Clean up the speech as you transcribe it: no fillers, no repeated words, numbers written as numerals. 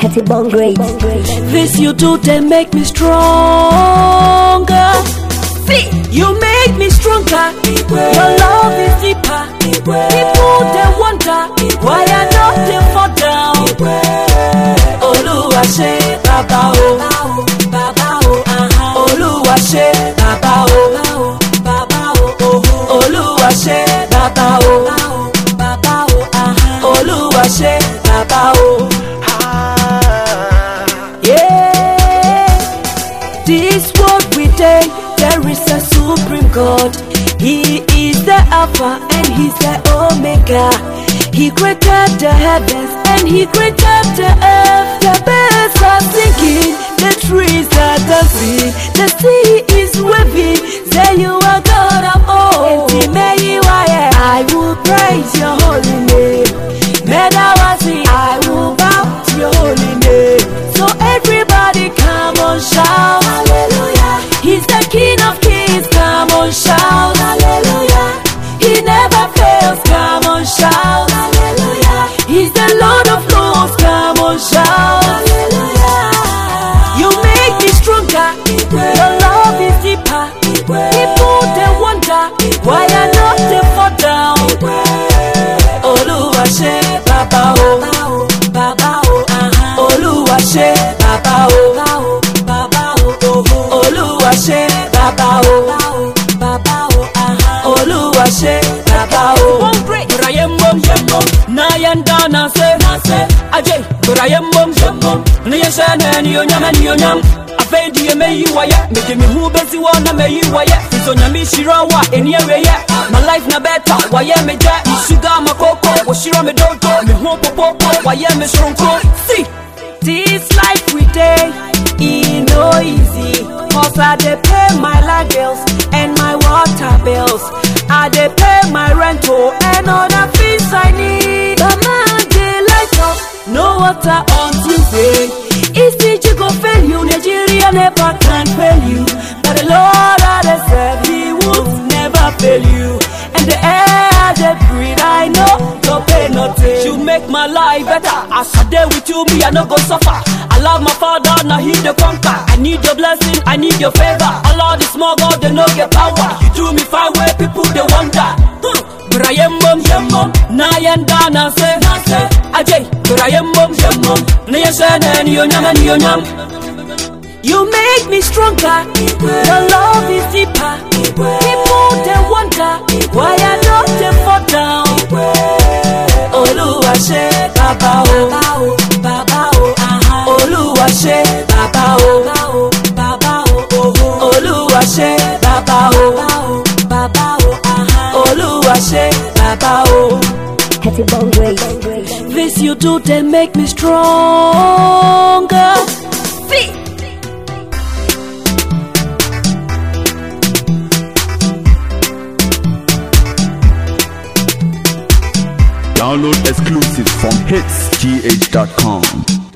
This you do, they make me stronger. See, you make me stronger. Your love is deeper. People they wonder why I not they fall down. Oluwa she Baba o, Baba o, Oluwa she Baba o, Baba o, Oluwa she Baba o, Baba o, Oluwa she Baba o. This world we take, there is a supreme God. He is the Alpha and He's the Omega. He created the heavens and He created the earth. The birds are singing, the trees are dancing, the sea is waving. Say you are God of all. I will praise Your holy name. Medawasi, I will bow to Your holy name. So everybody come on, shout hallelujah. He's the King of Kings, come on, shout hallelujah. He never fails, come on, shout hallelujah. He's the Lord of Lords, come on, shout hallelujah. You make me stronger, Your love is deeper. People they wonder why I not they fall down. Oluwa she Baba o, Baba o, Oluwa she Baba o, Baba o, Oluwa she Baba o, Baba o, Oluwa she Baba o. Brayembom yembom na yanda na se ajay brayembom yembom na yesana ni onyam afendi ye meyi waya make me hu besi wona meyi waya so nyami shira wa eni eweye my life na better waya me ja sugar makoko wo shira me dodo me hu popo waya me stronko. See this life we take e no easy, cause I dey pay my light bills and my water bills. I dey pay my rental and other things I need. The man dey light up, no water on Tuesday. ECG go fail you, Nigeria never can fail you. But the Lord I dey serve, He would never fail you. And the air I dey breathe, I know no pay nothing. You make my life better. As I dey with you, me I no go suffer. I love my Father, now He the conquer. I need Your blessing, I need Your favor. All of the small God, they no get power. You do me fine where people they wonder. Brayembom yembom na yanda na se ajay brayembom yembom na yesana ni onyam. You make me stronger, Your love is deeper. People they wonder why I not they fall down. Oluwa she Baba o, Baba o, Oluwa she Baba o, Baba o, Oluwa she Baba o, Baba o, Oluwa she Baba o. This you do, they make me stronger. See. Download exclusive from hitsgh.com.